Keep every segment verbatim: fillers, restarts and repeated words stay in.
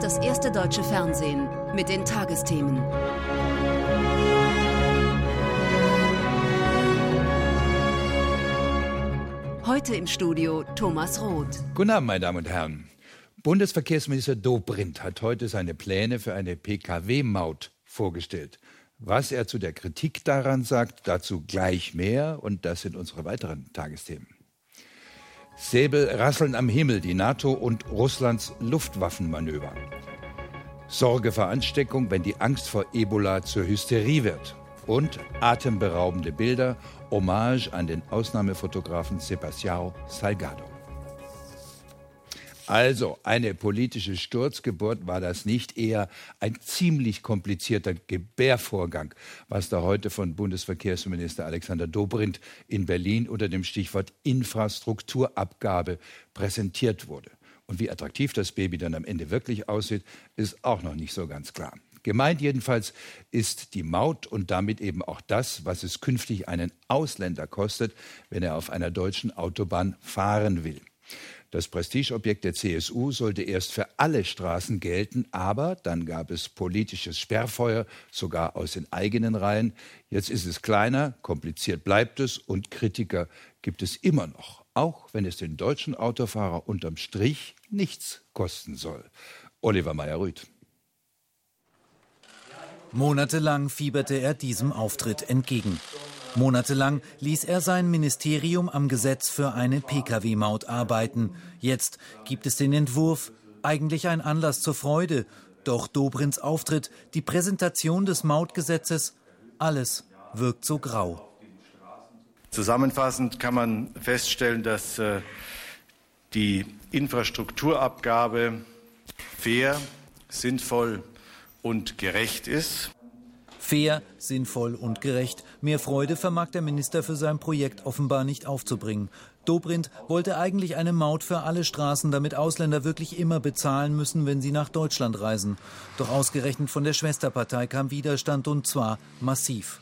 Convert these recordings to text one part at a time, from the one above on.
das erste deutsche Fernsehen mit den Tagesthemen. Heute im Studio Thomas Roth. Guten Abend, meine Damen und Herren. Bundesverkehrsminister Dobrindt hat heute seine Pläne für eine P K W-Maut vorgestellt. Was er zu der Kritik daran sagt, dazu gleich mehr, und das sind unsere weiteren Tagesthemen. Säbel rasseln am Himmel, die NATO und Russlands Luftwaffenmanöver. Sorge vor Ansteckung, wenn die Angst vor Ebola zur Hysterie wird. Und atemberaubende Bilder, Hommage an den Ausnahmefotografen Sebastião Salgado. Also, eine politische Sturzgeburt war das nicht, eher ein ziemlich komplizierter Gebärvorgang, was da heute von Bundesverkehrsminister Alexander Dobrindt in Berlin unter dem Stichwort Infrastrukturabgabe präsentiert wurde. Und wie attraktiv das Baby dann am Ende wirklich aussieht, ist auch noch nicht so ganz klar. Gemeint jedenfalls ist die Maut und damit eben auch das, was es künftig einen Ausländer kostet, wenn er auf einer deutschen Autobahn fahren will. Das Prestigeobjekt der C S U sollte erst für alle Straßen gelten, aber dann gab es politisches Sperrfeuer, sogar aus den eigenen Reihen. Jetzt ist es kleiner, kompliziert bleibt es und Kritiker gibt es immer noch, auch wenn es den deutschen Autofahrer unterm Strich nichts kosten soll. Oliver Meyer-Rüth. Monatelang fieberte er diesem Auftritt entgegen. Monatelang ließ er sein Ministerium am Gesetz für eine P K W-Maut arbeiten. Jetzt gibt es den Entwurf, eigentlich ein Anlass zur Freude. Doch Dobrindts Auftritt, die Präsentation des Mautgesetzes, alles wirkt so grau. Zusammenfassend kann man feststellen, dass äh, die Infrastrukturabgabe fair, sinnvoll und gerecht ist. Fair, sinnvoll und gerecht. Mehr Freude vermag der Minister für sein Projekt offenbar nicht aufzubringen. Dobrindt wollte eigentlich eine Maut für alle Straßen, damit Ausländer wirklich immer bezahlen müssen, wenn sie nach Deutschland reisen. Doch ausgerechnet von der Schwesterpartei kam Widerstand, und zwar massiv.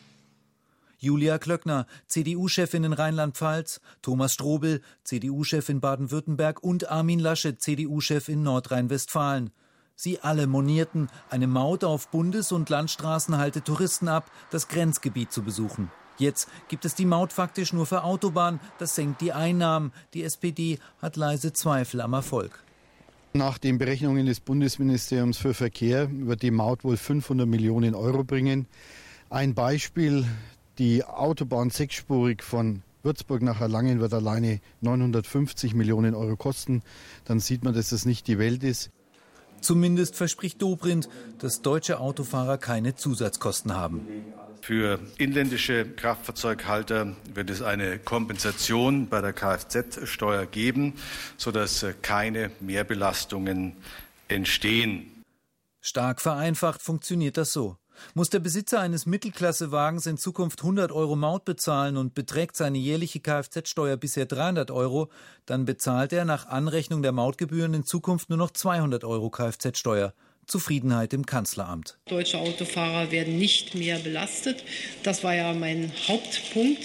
Julia Klöckner, C D U-Chefin in Rheinland-Pfalz, Thomas Strobel, C D U-Chef in Baden-Württemberg und Armin Laschet, C D U-Chef in Nordrhein-Westfalen. Sie alle monierten, eine Maut auf Bundes- und Landstraßen halte Touristen ab, das Grenzgebiet zu besuchen. Jetzt gibt es die Maut faktisch nur für Autobahnen, das senkt die Einnahmen. Die S P D hat leise Zweifel am Erfolg. Nach den Berechnungen des Bundesministeriums für Verkehr wird die Maut wohl fünfhundert Millionen Euro bringen. Ein Beispiel, die Autobahn sechsspurig von Würzburg nach Erlangen wird alleine neunhundertfünfzig Millionen Euro kosten. Dann sieht man, dass das nicht die Welt ist. Zumindest verspricht Dobrindt, dass deutsche Autofahrer keine Zusatzkosten haben. Für inländische Kraftfahrzeughalter wird es eine Kompensation bei der Kfz-Steuer geben, sodass keine Mehrbelastungen entstehen. Stark vereinfacht funktioniert das so. Muss der Besitzer eines Mittelklassewagens in Zukunft hundert Euro Maut bezahlen und beträgt seine jährliche Kfz-Steuer bisher dreihundert Euro, dann bezahlt er nach Anrechnung der Mautgebühren in Zukunft nur noch zweihundert Euro Kfz-Steuer. Zufriedenheit im Kanzleramt. Deutsche Autofahrer werden nicht mehr belastet. Das war ja mein Hauptpunkt.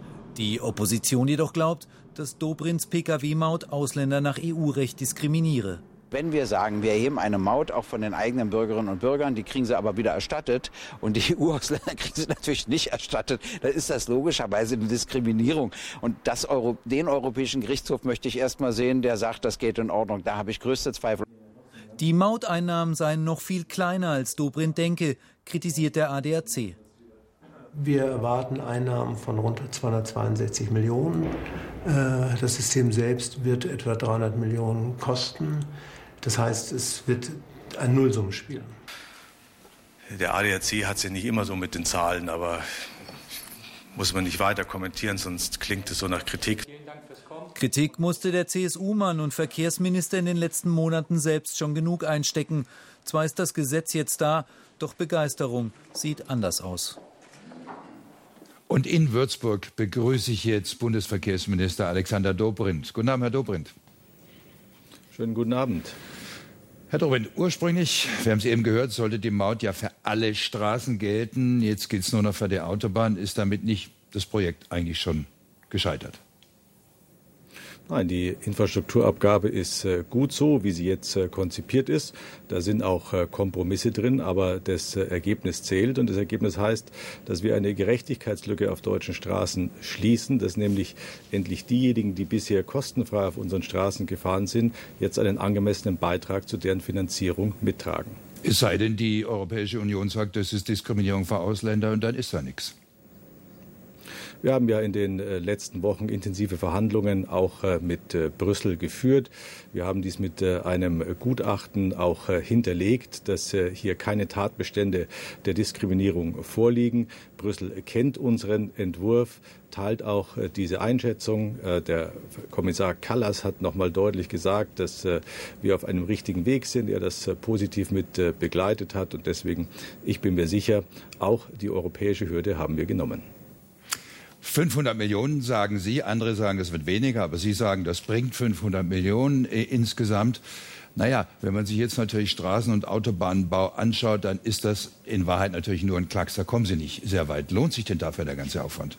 Die Opposition jedoch glaubt, dass Dobrindts P K W-Maut Ausländer nach E U-Recht diskriminiere. Wenn wir sagen, wir erheben eine Maut auch von den eigenen Bürgerinnen und Bürgern, die kriegen sie aber wieder erstattet und die E U-Ausländer kriegen sie natürlich nicht erstattet, dann ist das logischerweise eine Diskriminierung. Und das Euro, den Europäischen Gerichtshof möchte ich erst mal sehen, der sagt, das geht in Ordnung. Da habe ich größte Zweifel. Die Mauteinnahmen seien noch viel kleiner, als Dobrindt denke, kritisiert der A D A C. Wir erwarten Einnahmen von rund zweihundertzweiundsechzig Millionen. Das System selbst wird etwa dreihundert Millionen kosten. Das heißt, es wird ein Nullsummenspiel. Der A D A C hat es ja nicht immer so mit den Zahlen, aber muss man nicht weiter kommentieren, sonst klingt es so nach Kritik. Kritik musste der C S U-Mann und Verkehrsminister in den letzten Monaten selbst schon genug einstecken. Zwar ist das Gesetz jetzt da, doch Begeisterung sieht anders aus. Und in Würzburg begrüße ich jetzt Bundesverkehrsminister Alexander Dobrindt. Guten Abend, Herr Dobrindt. Schönen guten Abend. Herr Dobrindt, ursprünglich, wir haben es eben gehört, sollte die Maut ja für alle Straßen gelten. Jetzt gilt es nur noch für die Autobahn. Ist damit nicht das Projekt eigentlich schon gescheitert? Nein, die Infrastrukturabgabe ist äh, gut so, wie sie jetzt äh, konzipiert ist. Da sind auch äh, Kompromisse drin, aber das äh, Ergebnis zählt. Und das Ergebnis heißt, dass wir eine Gerechtigkeitslücke auf deutschen Straßen schließen, dass nämlich endlich diejenigen, die bisher kostenfrei auf unseren Straßen gefahren sind, jetzt einen angemessenen Beitrag zu deren Finanzierung mittragen. Es sei denn, die Europäische Union sagt, das ist Diskriminierung für Ausländer und dann ist da nichts. Wir haben ja in den äh, letzten Wochen intensive Verhandlungen auch äh, mit äh, Brüssel geführt. Wir haben dies mit äh, einem Gutachten auch äh, hinterlegt, dass äh, hier keine Tatbestände der Diskriminierung vorliegen. Brüssel kennt unseren Entwurf, teilt auch äh, diese Einschätzung. Äh, der Kommissar Kallas hat noch mal deutlich gesagt, dass äh, wir auf einem richtigen Weg sind. Er das äh, positiv mit äh, begleitet hat. Und deswegen, ich bin mir sicher, auch die europäische Hürde haben wir genommen. fünfhundert Millionen sagen Sie, andere sagen, es wird weniger, aber Sie sagen, das bringt fünfhundert Millionen äh, insgesamt. Naja, wenn man sich jetzt natürlich Straßen- und Autobahnbau anschaut, dann ist das in Wahrheit natürlich nur ein Klacks, da kommen Sie nicht sehr weit. Lohnt sich denn dafür der ganze Aufwand?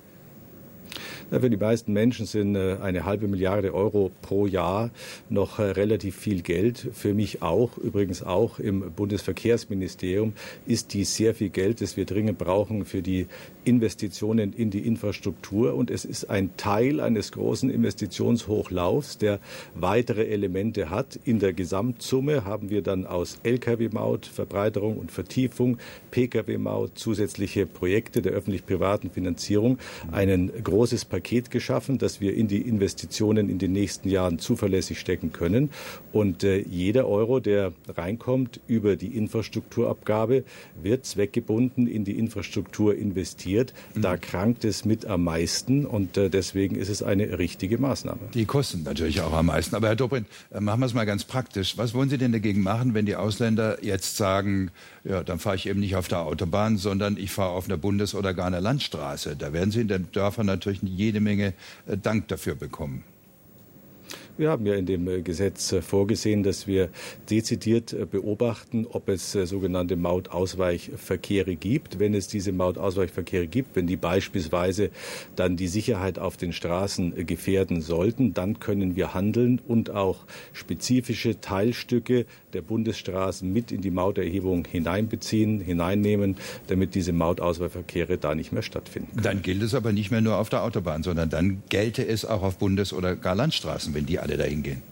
Ja, für die meisten Menschen sind äh, eine halbe Milliarde Euro pro Jahr noch äh, relativ viel Geld. Für mich auch, übrigens auch im Bundesverkehrsministerium, ist dies sehr viel Geld, das wir dringend brauchen für die Investitionen in die Infrastruktur. Und es ist ein Teil eines großen Investitionshochlaufs, der weitere Elemente hat. In der Gesamtsumme haben wir dann aus L K W-Maut, Verbreiterung und Vertiefung, P K W-Maut, zusätzliche Projekte der öffentlich-privaten Finanzierung ein großes Paket geschaffen, das wir in die Investitionen in den nächsten Jahren zuverlässig stecken können. Und äh, jeder Euro, der reinkommt über die Infrastrukturabgabe, wird zweckgebunden in die Infrastruktur investiert. Da krankt es mit am meisten und äh, deswegen ist es eine richtige Maßnahme. Die kosten natürlich auch am meisten. Aber Herr Dobrindt, äh, machen wir es mal ganz praktisch. Was wollen Sie denn dagegen machen, wenn die Ausländer jetzt sagen, ja, dann fahre ich eben nicht auf der Autobahn, sondern ich fahre auf einer Bundes- oder gar einer Landstraße? Da werden Sie in den Dörfern natürlich jede Menge äh, Dank dafür bekommen. Wir haben ja in dem Gesetz vorgesehen, dass wir dezidiert beobachten, ob es sogenannte Mautausweichverkehre gibt. Wenn es diese Mautausweichverkehre gibt, wenn die beispielsweise dann die Sicherheit auf den Straßen gefährden sollten, dann können wir handeln und auch spezifische Teilstücke der Bundesstraßen mit in die Mauterhebung hineinbeziehen, hineinnehmen, damit diese Mautausweichverkehre da nicht mehr stattfinden können. Dann gilt es aber nicht mehr nur auf der Autobahn, sondern dann gelte es auch auf Bundes- oder gar Landstraßen, wenn die alle dahin gehen.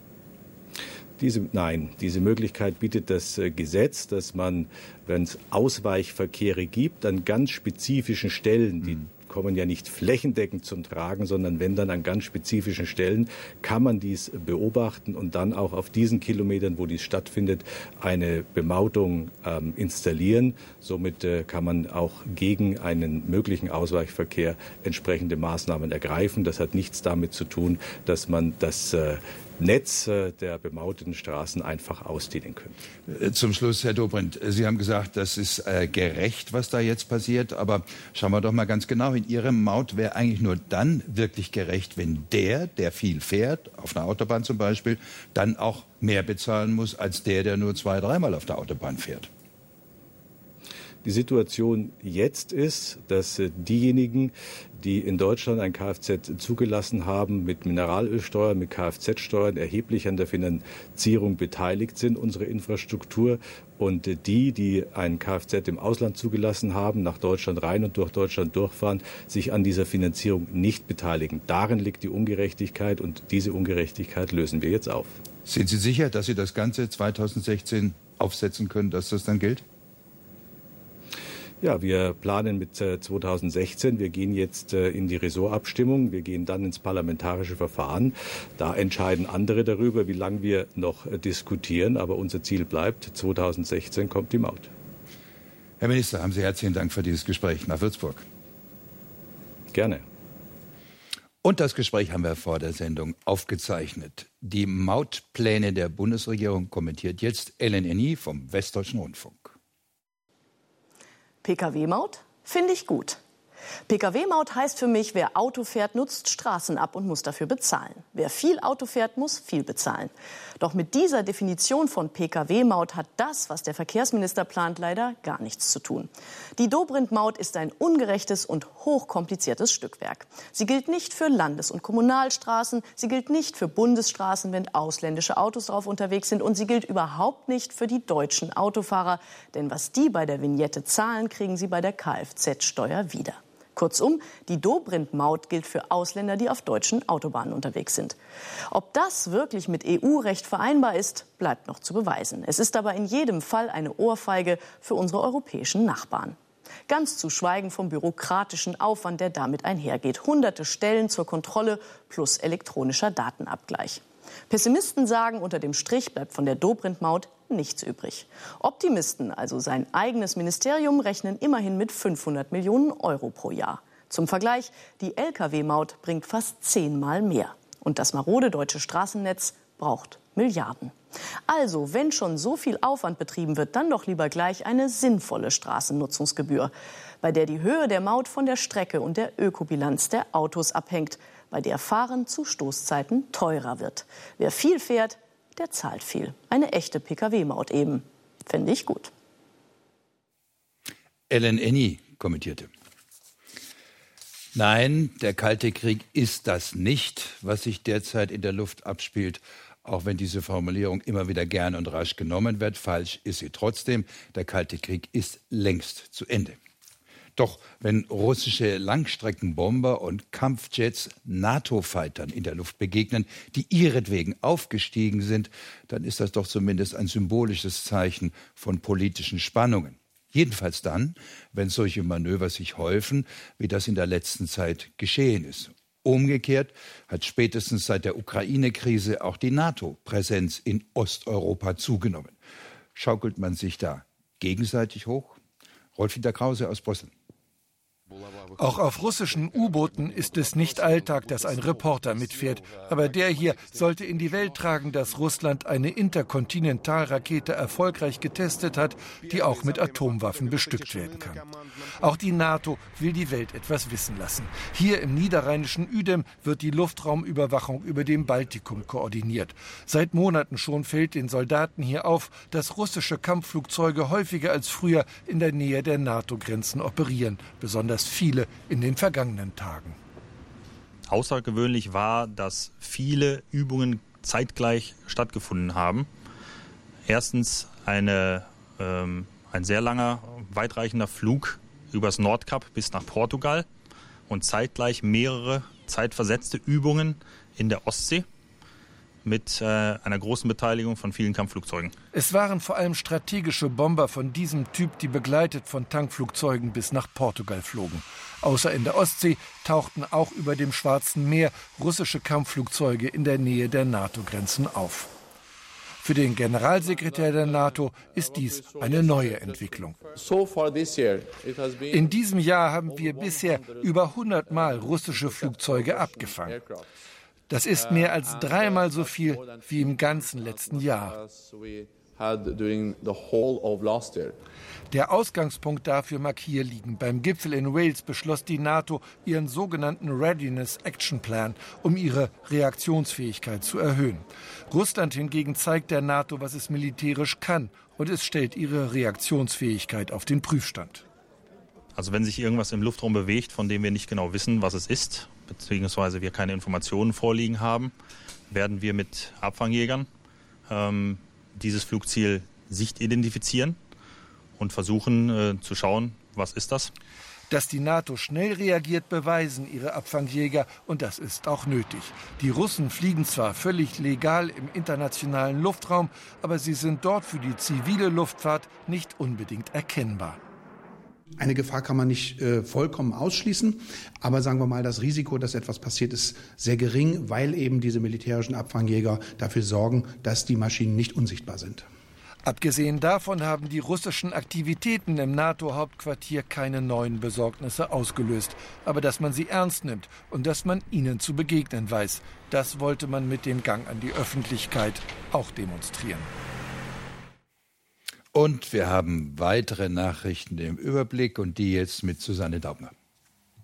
Diese, nein, diese Möglichkeit bietet das äh, Gesetz, dass man, wenn es Ausweichverkehre gibt, an ganz spezifischen Stellen, die mhm. kommen ja nicht flächendeckend zum Tragen, sondern wenn dann an ganz spezifischen Stellen, kann man dies beobachten und dann auch auf diesen Kilometern, wo dies stattfindet, eine Bemautung ähm, installieren. Somit äh, kann man auch gegen einen möglichen Ausweichverkehr entsprechende Maßnahmen ergreifen. Das hat nichts damit zu tun, dass man das äh, Netz der bemauteten Straßen einfach ausdehnen können. Zum Schluss, Herr Dobrindt, Sie haben gesagt, das ist äh, gerecht, was da jetzt passiert. Aber schauen wir doch mal ganz genau, in Ihrer Maut wäre eigentlich nur dann wirklich gerecht, wenn der, der viel fährt, auf einer Autobahn zum Beispiel, dann auch mehr bezahlen muss als der, der nur zwei, dreimal auf der Autobahn fährt. Die Situation jetzt ist, dass diejenigen, die in Deutschland ein Kfz zugelassen haben, mit Mineralölsteuern, mit Kfz-Steuern erheblich an der Finanzierung beteiligt sind, unsere Infrastruktur. Und die, die ein Kfz im Ausland zugelassen haben, nach Deutschland rein und durch Deutschland durchfahren, sich an dieser Finanzierung nicht beteiligen. Darin liegt die Ungerechtigkeit und diese Ungerechtigkeit lösen wir jetzt auf. Sind Sie sicher, dass Sie das Ganze zweitausendsechzehn aufsetzen können, dass das dann gilt? Ja, wir planen mit äh, zweitausendsechzehn. Wir gehen jetzt äh, in die Ressortabstimmung. Wir gehen dann ins parlamentarische Verfahren. Da entscheiden andere darüber, wie lange wir noch äh, diskutieren. Aber unser Ziel bleibt, zweitausendsechzehn kommt die Maut. Herr Minister, haben Sie herzlichen Dank für dieses Gespräch nach Würzburg. Gerne. Und das Gespräch haben wir vor der Sendung aufgezeichnet. Die Mautpläne der Bundesregierung kommentiert jetzt Ellen Enny vom Westdeutschen Rundfunk. P K W-Maut finde ich gut. P K W-Maut heißt für mich, wer Auto fährt, nutzt Straßen ab und muss dafür bezahlen. Wer viel Auto fährt, muss viel bezahlen. Doch mit dieser Definition von P K W-Maut hat das, was der Verkehrsminister plant, leider gar nichts zu tun. Die Dobrindt-Maut ist ein ungerechtes und hochkompliziertes Stückwerk. Sie gilt nicht für Landes- und Kommunalstraßen, sie gilt nicht für Bundesstraßen, wenn ausländische Autos drauf unterwegs sind, und sie gilt überhaupt nicht für die deutschen Autofahrer. Denn was die bei der Vignette zahlen, kriegen sie bei der Kfz-Steuer wieder. Kurzum, die Dobrindt-Maut gilt für Ausländer, die auf deutschen Autobahnen unterwegs sind. Ob das wirklich mit E U-Recht vereinbar ist, bleibt noch zu beweisen. Es ist aber in jedem Fall eine Ohrfeige für unsere europäischen Nachbarn. Ganz zu schweigen vom bürokratischen Aufwand, der damit einhergeht. Hunderte Stellen zur Kontrolle plus elektronischer Datenabgleich. Pessimisten sagen, unter dem Strich bleibt von der Dobrindt-Maut nichts übrig. Optimisten, also sein eigenes Ministerium, rechnen immerhin mit fünfhundert Millionen Euro pro Jahr. Zum Vergleich, die L K W-Maut bringt fast zehnmal mehr. Und das marode deutsche Straßennetz braucht Milliarden. Also, wenn schon so viel Aufwand betrieben wird, dann doch lieber gleich eine sinnvolle Straßennutzungsgebühr, bei der die Höhe der Maut von der Strecke und der Ökobilanz der Autos abhängt, bei der Fahren zu Stoßzeiten teurer wird. Wer viel fährt, der zahlt viel. Eine echte P K W-Maut eben. Fände ich gut. Ellen Enny kommentierte: Nein, der Kalte Krieg ist das nicht, was sich derzeit in der Luft abspielt. Auch wenn diese Formulierung immer wieder gern und rasch genommen wird, falsch ist sie trotzdem. Der Kalte Krieg ist längst zu Ende. Doch wenn russische Langstreckenbomber und Kampfjets NATO-Fightern in der Luft begegnen, die ihretwegen aufgestiegen sind, dann ist das doch zumindest ein symbolisches Zeichen von politischen Spannungen. Jedenfalls dann, wenn solche Manöver sich häufen, wie das in der letzten Zeit geschehen ist. Umgekehrt hat spätestens seit der Ukraine-Krise auch die NATO-Präsenz in Osteuropa zugenommen. Schaukelt man sich da gegenseitig hoch? Rolf-Dieter Krause aus Brüssel. Auch auf russischen U-Booten ist es nicht Alltag, dass ein Reporter mitfährt. Aber der hier sollte in die Welt tragen, dass Russland eine Interkontinentalrakete erfolgreich getestet hat, die auch mit Atomwaffen bestückt werden kann. Auch die NATO will die Welt etwas wissen lassen. Hier im niederrheinischen Uedem wird die Luftraumüberwachung über dem Baltikum koordiniert. Seit Monaten schon fällt den Soldaten hier auf, dass russische Kampfflugzeuge häufiger als früher in der Nähe der NATO-Grenzen operieren, besonders viele in den vergangenen Tagen. Außergewöhnlich war, dass viele Übungen zeitgleich stattgefunden haben. Erstens eine, ähm, ein sehr langer, weitreichender Flug übers Nordkap bis nach Portugal und zeitgleich mehrere zeitversetzte Übungen in der Ostsee mit äh, einer großen Beteiligung von vielen Kampfflugzeugen. Es waren vor allem strategische Bomber von diesem Typ, die begleitet von Tankflugzeugen bis nach Portugal flogen. Außer in der Ostsee tauchten auch über dem Schwarzen Meer russische Kampfflugzeuge in der Nähe der NATO-Grenzen auf. Für den Generalsekretär der NATO ist dies eine neue Entwicklung. In diesem Jahr haben wir bisher über hundert Mal russische Flugzeuge abgefangen. Das ist mehr als dreimal so viel wie im ganzen letzten Jahr. Der Ausgangspunkt dafür mag hier liegen. Beim Gipfel in Wales beschloss die NATO ihren sogenannten Readiness Action Plan, um ihre Reaktionsfähigkeit zu erhöhen. Russland hingegen zeigt der NATO, was es militärisch kann, und es stellt ihre Reaktionsfähigkeit auf den Prüfstand. Also wenn sich irgendwas im Luftraum bewegt, von dem wir nicht genau wissen, was es ist, beziehungsweise wir keine Informationen vorliegen haben, werden wir mit Abfangjägern ähm, dieses Flugziel Sicht identifizieren und versuchen äh, zu schauen, was ist das? Dass die NATO schnell reagiert, beweisen ihre Abfangjäger, und das ist auch nötig. Die Russen fliegen zwar völlig legal im internationalen Luftraum, aber sie sind dort für die zivile Luftfahrt nicht unbedingt erkennbar. Eine Gefahr kann man nicht äh, vollkommen ausschließen, aber sagen wir mal, das Risiko, dass etwas passiert, ist sehr gering, weil eben diese militärischen Abfangjäger dafür sorgen, dass die Maschinen nicht unsichtbar sind. Abgesehen davon haben die russischen Aktivitäten im NATO-Hauptquartier keine neuen Besorgnisse ausgelöst. Aber dass man sie ernst nimmt und dass man ihnen zu begegnen weiß, das wollte man mit dem Gang an die Öffentlichkeit auch demonstrieren. Und wir haben weitere Nachrichten im Überblick und die jetzt mit Susanne Daubner.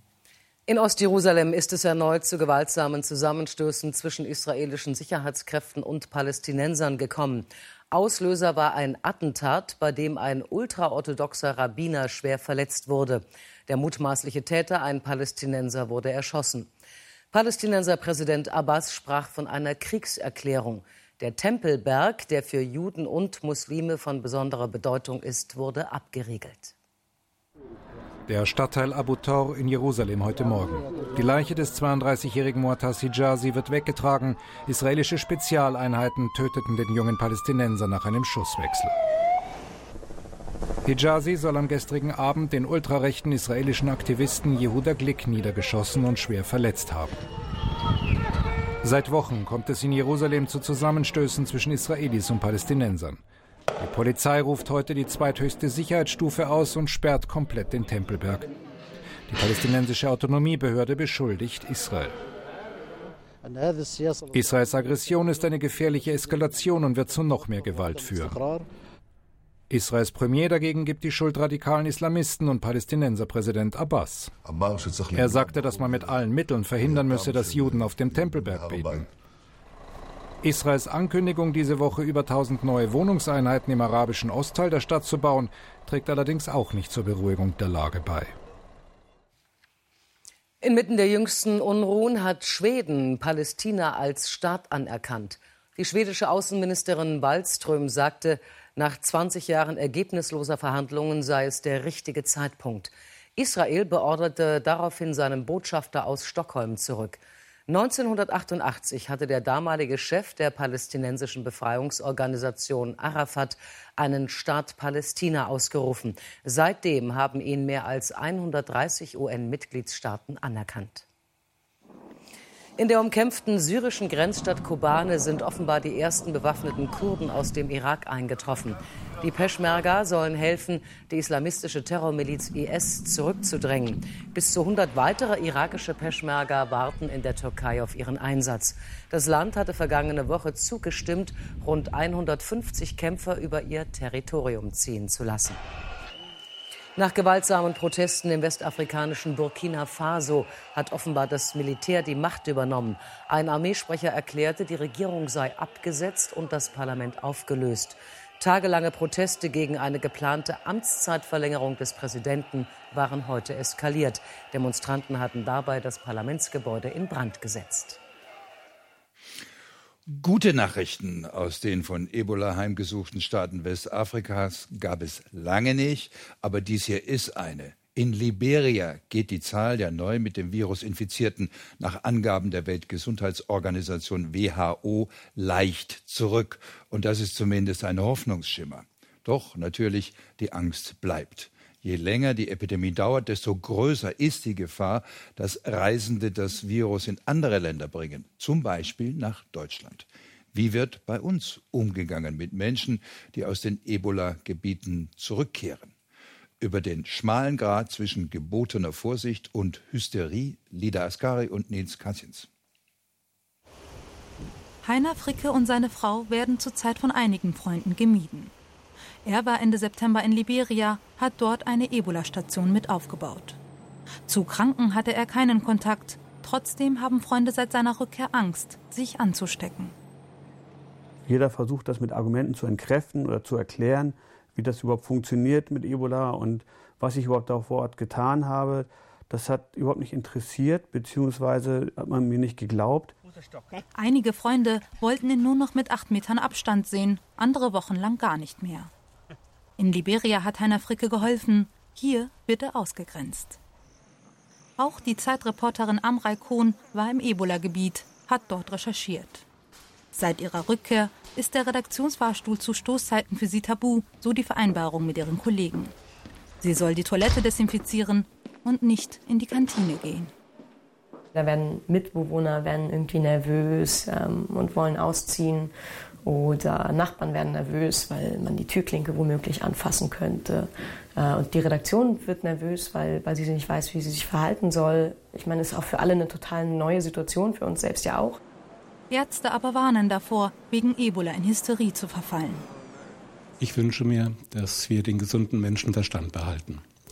In Ostjerusalem ist es erneut zu gewaltsamen Zusammenstößen zwischen israelischen Sicherheitskräften und Palästinensern gekommen. Auslöser war ein Attentat, bei dem ein ultraorthodoxer Rabbiner schwer verletzt wurde. Der mutmaßliche Täter, ein Palästinenser, wurde erschossen. Palästinenser Präsident Abbas sprach von einer Kriegserklärung. Der Tempelberg, der für Juden und Muslime von besonderer Bedeutung ist, wurde abgeriegelt. Der Stadtteil Abu Tor in Jerusalem heute Morgen. Die Leiche des zweiunddreißigjährigen Mu'taz Hijazi wird weggetragen. Israelische Spezialeinheiten töteten den jungen Palästinenser nach einem Schusswechsel. Hijazi soll am gestrigen Abend den ultrarechten israelischen Aktivisten Yehuda Glick niedergeschossen und schwer verletzt haben. Seit Wochen kommt es in Jerusalem zu Zusammenstößen zwischen Israelis und Palästinensern. Die Polizei ruft heute die zweithöchste Sicherheitsstufe aus und sperrt komplett den Tempelberg. Die palästinensische Autonomiebehörde beschuldigt Israel. Israels Aggression ist eine gefährliche Eskalation und wird zu noch mehr Gewalt führen. Israels Premier dagegen gibt die Schuld radikalen Islamisten und Palästinenserpräsident Abbas. Er sagte, dass man mit allen Mitteln verhindern müsse, dass Juden auf dem Tempelberg beten. Israels Ankündigung, diese Woche über tausend neue Wohnungseinheiten im arabischen Ostteil der Stadt zu bauen, trägt allerdings auch nicht zur Beruhigung der Lage bei. Inmitten der jüngsten Unruhen hat Schweden Palästina als Staat anerkannt. Die schwedische Außenministerin Wallström sagte, nach zwanzig Jahren ergebnisloser Verhandlungen sei es der richtige Zeitpunkt. Israel beorderte daraufhin seinen Botschafter aus Stockholm zurück. neunzehnhundertachtundachtzig hatte der damalige Chef der palästinensischen Befreiungsorganisation Arafat einen Staat Palästina ausgerufen. Seitdem haben ihn mehr als hundertdreißig U N-Mitgliedstaaten anerkannt. In der umkämpften syrischen Grenzstadt Kobane sind offenbar die ersten bewaffneten Kurden aus dem Irak eingetroffen. Die Peschmerga sollen helfen, die islamistische Terrormiliz I S zurückzudrängen. Bis zu hundert weitere irakische Peschmerga warten in der Türkei auf ihren Einsatz. Das Land hatte vergangene Woche zugestimmt, rund hundertfünfzig Kämpfer über ihr Territorium ziehen zu lassen. Nach gewaltsamen Protesten im westafrikanischen Burkina Faso hat offenbar das Militär die Macht übernommen. Ein Armeesprecher erklärte, die Regierung sei abgesetzt und das Parlament aufgelöst. Tagelange Proteste gegen eine geplante Amtszeitverlängerung des Präsidenten waren heute eskaliert. Demonstranten hatten dabei das Parlamentsgebäude in Brand gesetzt. Gute Nachrichten aus den von Ebola heimgesuchten Staaten Westafrikas gab es lange nicht, aber dies hier ist eine. In Liberia geht die Zahl der neu mit dem Virus Infizierten nach Angaben der Weltgesundheitsorganisation W H O leicht zurück. Und das ist zumindest ein Hoffnungsschimmer. Doch natürlich, die Angst bleibt. Je länger die Epidemie dauert, desto größer ist die Gefahr, dass Reisende das Virus in andere Länder bringen, zum Beispiel nach Deutschland. Wie wird bei uns umgegangen mit Menschen, die aus den Ebola-Gebieten zurückkehren? Über den schmalen Grat zwischen gebotener Vorsicht und Hysterie, Lida Askari und Nils Kassins. Heiner Fricke und seine Frau werden zurzeit von einigen Freunden gemieden. Er war Ende September in Liberia, hat dort eine Ebola-Station mit aufgebaut. Zu Kranken hatte er keinen Kontakt. Trotzdem haben Freunde seit seiner Rückkehr Angst, sich anzustecken. Jeder versucht, das mit Argumenten zu entkräften oder zu erklären, wie das überhaupt funktioniert mit Ebola und was ich überhaupt da vor Ort getan habe. Das hat überhaupt nicht interessiert, beziehungsweise hat man mir nicht geglaubt. Einige Freunde wollten ihn nur noch mit acht Metern Abstand sehen, andere wochenlang gar nicht mehr. In Liberia hat Heiner Fricke geholfen, hier wird er ausgegrenzt. Auch die Zeitreporterin Amrei Kohn war im Ebola-Gebiet, hat dort recherchiert. Seit ihrer Rückkehr ist der Redaktionsfahrstuhl zu Stoßzeiten für sie tabu, so die Vereinbarung mit ihren Kollegen. Sie soll die Toilette desinfizieren und nicht in die Kantine gehen. Da werden Mitbewohner werden irgendwie nervös ähm, und wollen ausziehen. Oder Nachbarn werden nervös, weil man die Türklinke womöglich anfassen könnte. Äh, und die Redaktion wird nervös, weil, weil sie nicht weiß, wie sie sich verhalten soll. Ich meine, es ist auch für alle eine total neue Situation, für uns selbst ja auch. Ärzte aber warnen davor, wegen Ebola in Hysterie zu verfallen. Ich wünsche mir, dass wir den gesunden Menschenverstand behalten.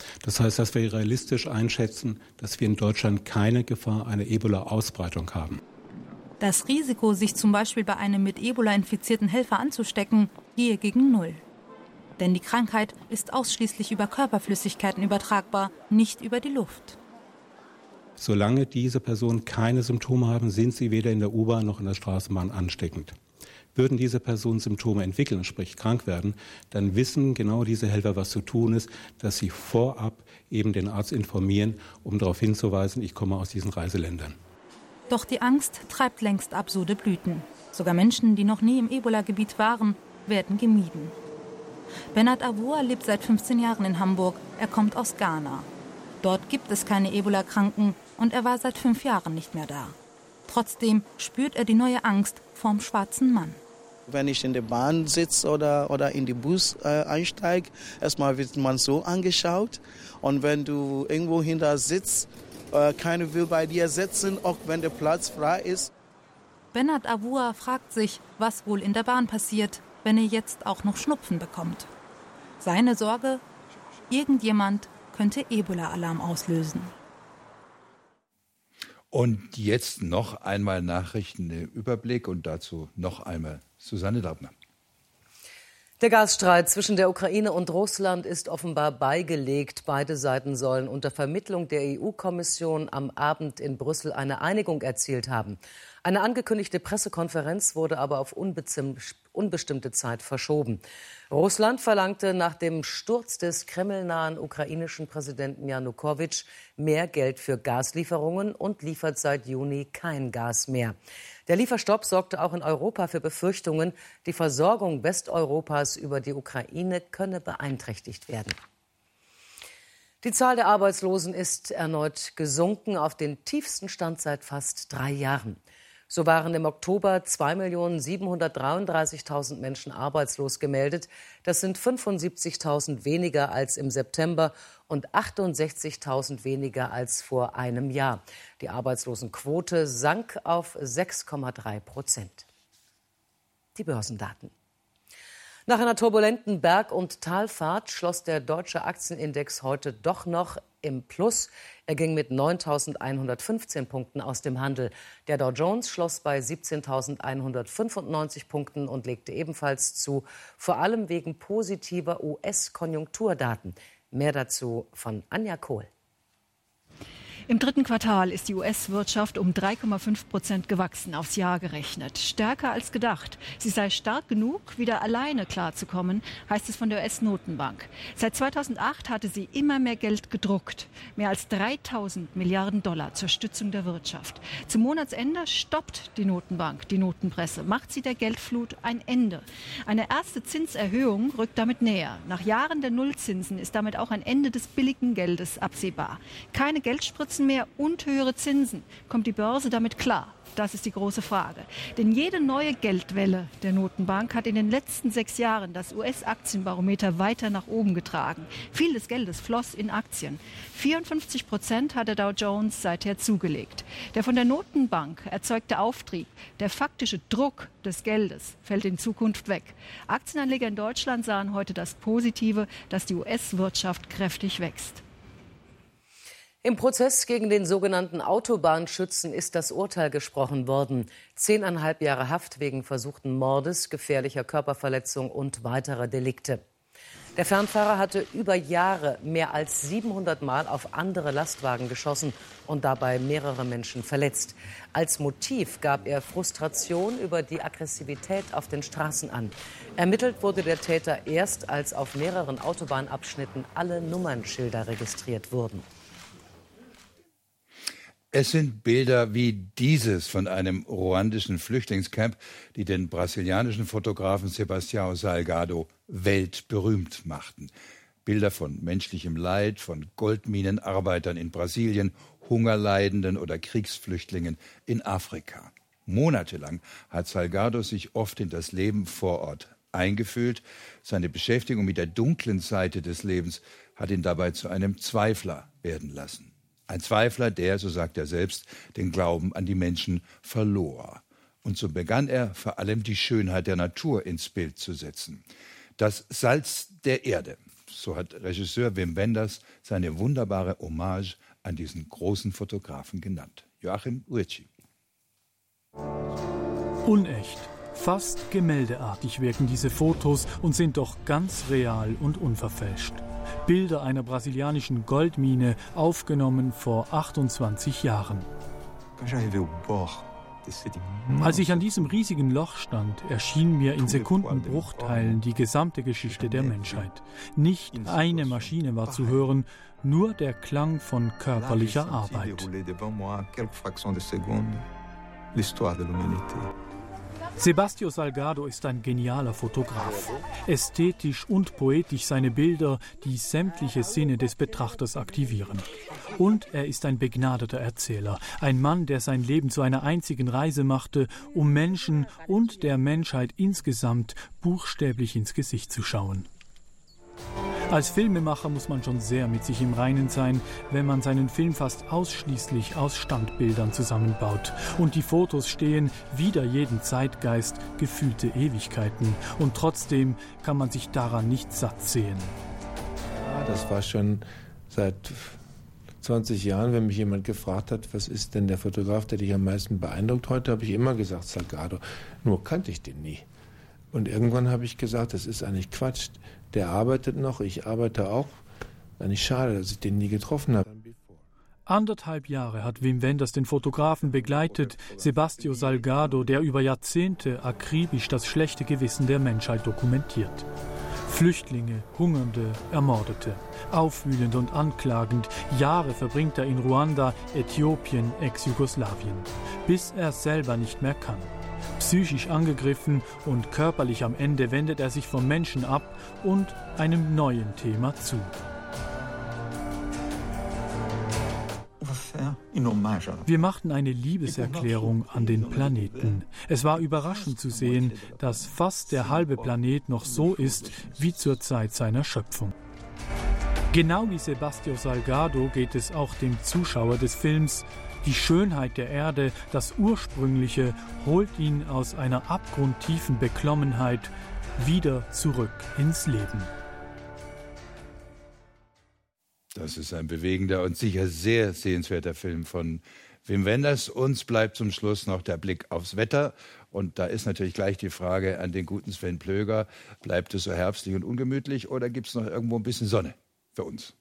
Das heißt, dass wir realistisch einschätzen, dass wir in Deutschland keine Gefahr einer Ebola-Ausbreitung haben. Das Risiko, sich zum Beispiel bei einem mit Ebola infizierten Helfer anzustecken, gehe gegen Null. Denn die Krankheit ist ausschließlich über Körperflüssigkeiten übertragbar, nicht über die Luft. Solange diese Personen keine Symptome haben, sind sie weder in der U-Bahn noch in der Straßenbahn ansteckend. Würden diese Personen Symptome entwickeln, sprich krank werden, dann wissen genau diese Helfer, was zu tun ist, dass sie vorab eben den Arzt informieren, um darauf hinzuweisen, ich komme aus diesen Reiseländern. Doch die Angst treibt längst absurde Blüten. Sogar Menschen, die noch nie im Ebola-Gebiet waren, werden gemieden. Bernard Avoua lebt seit fünfzehn Jahren in Hamburg. Er kommt aus Ghana. Dort gibt es keine Ebola-Kranken und er war seit fünf Jahren nicht mehr da. Trotzdem spürt er die neue Angst vorm schwarzen Mann. Wenn ich in der Bahn sitze oder, oder in den Bus äh, einsteige, erstmal wird man so angeschaut. Und wenn du irgendwo hinter sitzt, äh, keiner will bei dir sitzen, auch wenn der Platz frei ist. Bernard Avoua fragt sich, was wohl in der Bahn passiert, wenn er jetzt auch noch Schnupfen bekommt. Seine Sorge, irgendjemand könnte Ebola-Alarm auslösen. Und jetzt noch einmal Nachrichten im Überblick und dazu noch einmal Susanne Daubner. Der Gasstreit zwischen der Ukraine und Russland ist offenbar beigelegt. Beide Seiten sollen unter Vermittlung der E U-Kommission am Abend in Brüssel eine Einigung erzielt haben. Eine angekündigte Pressekonferenz wurde aber auf unbestimmte Zeit verschoben. Russland verlangte nach dem Sturz des kremlnahen ukrainischen Präsidenten Janukowitsch mehr Geld für Gaslieferungen und liefert seit Juni kein Gas mehr. Der Lieferstopp sorgte auch in Europa für Befürchtungen, die Versorgung Westeuropas über die Ukraine könne beeinträchtigt werden. Die Zahl der Arbeitslosen ist erneut gesunken auf den tiefsten Stand seit fast drei Jahren. So waren im Oktober zwei Millionen siebenhundertdreiunddreißigtausend Menschen arbeitslos gemeldet. Das sind fünfundsiebzigtausend weniger als im September und achtundsechzigtausend weniger als vor einem Jahr. Die Arbeitslosenquote sank auf sechs Komma drei Prozent. Die Börsendaten. Nach einer turbulenten Berg- und Talfahrt schloss der deutsche Aktienindex heute doch noch im Plus. Er ging mit neuntausendeinhundertfünfzehn Punkten aus dem Handel. Der Dow Jones schloss bei siebzehntausendeinhundertfünfundneunzig Punkten und legte ebenfalls zu, vor allem wegen positiver U S-Konjunkturdaten. Mehr dazu von Anja Kohl. Im dritten Quartal ist die U S-Wirtschaft um drei Komma fünf Prozent gewachsen, aufs Jahr gerechnet. Stärker als gedacht. Sie sei stark genug, wieder alleine klarzukommen, heißt es von der U S-Notenbank. Seit zweitausendacht hatte sie immer mehr Geld gedruckt. Mehr als dreitausend Milliarden Dollar zur Stützung der Wirtschaft. Zum Monatsende stoppt die Notenbank die Notenpresse, macht sie der Geldflut ein Ende. Eine erste Zinserhöhung rückt damit näher. Nach Jahren der Nullzinsen ist damit auch ein Ende des billigen Geldes absehbar. Keine Geldspritzen mehr und höhere Zinsen. Kommt die Börse damit klar? Das ist die große Frage. Denn jede neue Geldwelle der Notenbank hat in den letzten sechs Jahren das U S-Aktienbarometer weiter nach oben getragen. Viel des Geldes floss in Aktien. vierundfünfzig Prozent hat der Dow Jones seither zugelegt. Der von der Notenbank erzeugte Auftrieb, der faktische Druck des Geldes, fällt in Zukunft weg. Aktienanleger in Deutschland sahen heute das Positive, dass die U S-Wirtschaft kräftig wächst. Im Prozess gegen den sogenannten Autobahnschützen ist das Urteil gesprochen worden. Zehneinhalb Jahre Haft wegen versuchten Mordes, gefährlicher Körperverletzung und weiterer Delikte. Der Fernfahrer hatte über Jahre mehr als siebenhundert Mal auf andere Lastwagen geschossen und dabei mehrere Menschen verletzt. Als Motiv gab er Frustration über die Aggressivität auf den Straßen an. Ermittelt wurde der Täter erst, als auf mehreren Autobahnabschnitten alle Nummernschilder registriert wurden. Es sind Bilder wie dieses von einem ruandischen Flüchtlingscamp, die den brasilianischen Fotografen Sebastião Salgado weltberühmt machten. Bilder von menschlichem Leid, von Goldminenarbeitern in Brasilien, Hungerleidenden oder Kriegsflüchtlingen in Afrika. Monatelang hat Salgado sich oft in das Leben vor Ort eingefühlt. Seine Beschäftigung mit der dunklen Seite des Lebens hat ihn dabei zu einem Zweifler werden lassen. Ein Zweifler, der, so sagt er selbst, den Glauben an die Menschen verlor. Und so begann er vor allem die Schönheit der Natur ins Bild zu setzen. Das Salz der Erde, So hat Regisseur Wim Wenders seine wunderbare Hommage an diesen großen Fotografen genannt. Joachim Urci. Unecht, fast gemäldeartig wirken diese Fotos und sind doch ganz real und unverfälscht. Bilder einer brasilianischen Goldmine, aufgenommen vor achtundzwanzig Jahren. Als ich an diesem riesigen Loch stand, erschien mir in Sekundenbruchteilen die gesamte Geschichte der Menschheit. Nicht eine Maschine war zu hören, nur der Klang von körperlicher Arbeit. Sebastião Salgado ist ein genialer Fotograf. Ästhetisch und poetisch seine Bilder, die sämtliche Sinne des Betrachters aktivieren. Und er ist ein begnadeter Erzähler, ein Mann, der sein Leben zu einer einzigen Reise machte, um Menschen und der Menschheit insgesamt buchstäblich ins Gesicht zu schauen. Als Filmemacher muss man schon sehr mit sich im Reinen sein, wenn man seinen Film fast ausschließlich aus Standbildern zusammenbaut. Und die Fotos stehen, wider jeden Zeitgeist, gefühlte Ewigkeiten. Und trotzdem kann man sich daran nicht satt sehen. Ja, das war schon seit zwanzig Jahren, wenn mich jemand gefragt hat, was ist denn der Fotograf, der dich am meisten beeindruckt heute, habe ich immer gesagt, Salgado. Nur kannte ich den nie. Und irgendwann habe ich gesagt, das ist eigentlich Quatsch. Der arbeitet noch, ich arbeite auch. Eigentlich schade, dass ich den nie getroffen habe. Anderthalb Jahre hat Wim Wenders den Fotografen begleitet, Sebastião Salgado, der über Jahrzehnte akribisch das schlechte Gewissen der Menschheit dokumentiert. Flüchtlinge, Hungernde, Ermordete. Aufwühlend und anklagend. Jahre verbringt er in Ruanda, Äthiopien, Ex-Jugoslawien. Bis er selber nicht mehr kann. Psychisch angegriffen und körperlich am Ende wendet er sich vom Menschen ab und einem neuen Thema zu. Wir machten eine Liebeserklärung an den Planeten. Es war überraschend zu sehen, dass fast der halbe Planet noch so ist wie zur Zeit seiner Schöpfung. Genau wie Sebastião Salgado geht es auch dem Zuschauer des Films. Die Schönheit der Erde, das Ursprüngliche, holt ihn aus einer abgrundtiefen Beklommenheit wieder zurück ins Leben. Das ist ein bewegender und sicher sehr sehenswerter Film von Wim Wenders. Uns bleibt zum Schluss noch der Blick aufs Wetter. Und da ist natürlich gleich die Frage an den guten Sven Plöger. Bleibt es so herbstlich und ungemütlich oder gibt es noch irgendwo ein bisschen Sonne für uns?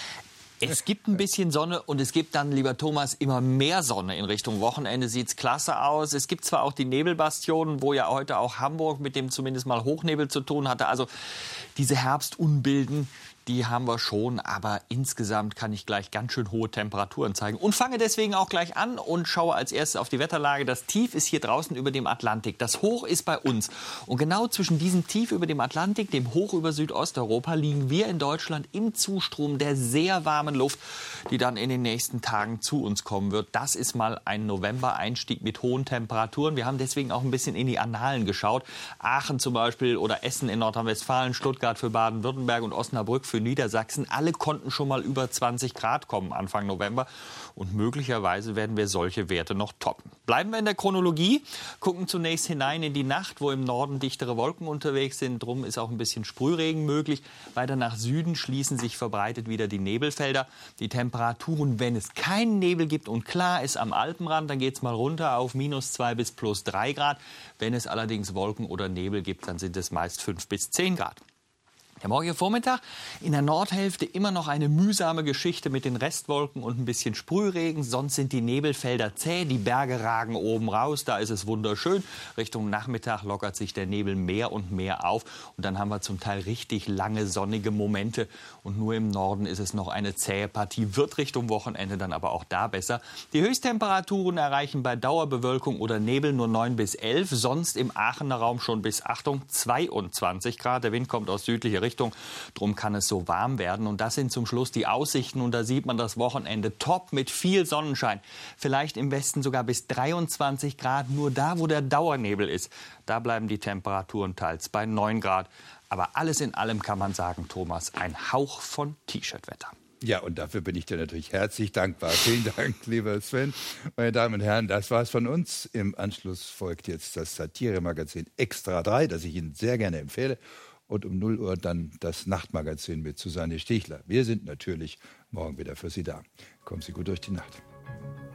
Es gibt ein bisschen Sonne und es gibt dann, lieber Thomas, immer mehr Sonne in Richtung Wochenende. Sieht's klasse aus. Es gibt zwar auch die Nebelbastionen, wo ja heute auch Hamburg mit dem zumindest mal Hochnebel zu tun hatte. Also diese Herbstunbilden, die haben wir schon, aber insgesamt kann ich gleich ganz schön hohe Temperaturen zeigen. Und fange deswegen auch gleich an und schaue als erstes auf die Wetterlage. Das Tief ist hier draußen über dem Atlantik. Das Hoch ist bei uns. Und genau zwischen diesem Tief über dem Atlantik, dem Hoch über Südosteuropa, liegen wir in Deutschland im Zustrom der sehr warmen Luft, die dann in den nächsten Tagen zu uns kommen wird. Das ist mal ein November-Einstieg mit hohen Temperaturen. Wir haben deswegen auch ein bisschen in die Annalen geschaut. Aachen zum Beispiel oder Essen in Nordrhein-Westfalen, Stuttgart für Baden-Württemberg und Osnabrück für Niedersachsen. Alle konnten schon mal über zwanzig Grad kommen Anfang November. Und möglicherweise werden wir solche Werte noch toppen. Bleiben wir in der Chronologie, gucken zunächst hinein in die Nacht, wo im Norden dichtere Wolken unterwegs sind. Drum ist auch ein bisschen Sprühregen möglich. Weiter nach Süden schließen sich verbreitet wieder die Nebelfelder. Die Temperaturen, wenn es keinen Nebel gibt und klar ist am Alpenrand, dann geht es mal runter auf minus zwei bis plus drei Grad. Wenn es allerdings Wolken oder Nebel gibt, dann sind es meist fünf bis zehn Grad. Der morgige Vormittag in der Nordhälfte immer noch eine mühsame Geschichte mit den Restwolken und ein bisschen Sprühregen. Sonst sind die Nebelfelder zäh, die Berge ragen oben raus, da ist es wunderschön. Richtung Nachmittag lockert sich der Nebel mehr und mehr auf. Und dann haben wir zum Teil richtig lange sonnige Momente. Und nur im Norden ist es noch eine zähe Partie, wird Richtung Wochenende dann aber auch da besser. Die Höchsttemperaturen erreichen bei Dauerbewölkung oder Nebel nur neun bis elf. Sonst im Aachener Raum schon bis, Achtung, zweiundzwanzig Grad. Der Wind kommt aus südlicher Richtung. Drum kann es so warm werden. Und das sind zum Schluss die Aussichten. Und da sieht man das Wochenende top mit viel Sonnenschein. Vielleicht im Westen sogar bis dreiundzwanzig Grad. Nur da, wo der Dauernebel ist, da bleiben die Temperaturen teils bei neun Grad. Aber alles in allem kann man sagen, Thomas, ein Hauch von T-Shirt-Wetter. Ja, und dafür bin ich dir natürlich herzlich dankbar. Vielen Dank, lieber Sven. Meine Damen und Herren, das war's von uns. Im Anschluss folgt jetzt das Satire-Magazin Extra drei, das ich Ihnen sehr gerne empfehle. und um null Uhr dann das Nachtmagazin mit Susanne Stichler. Wir sind natürlich morgen wieder für Sie da. Kommen Sie gut durch die Nacht.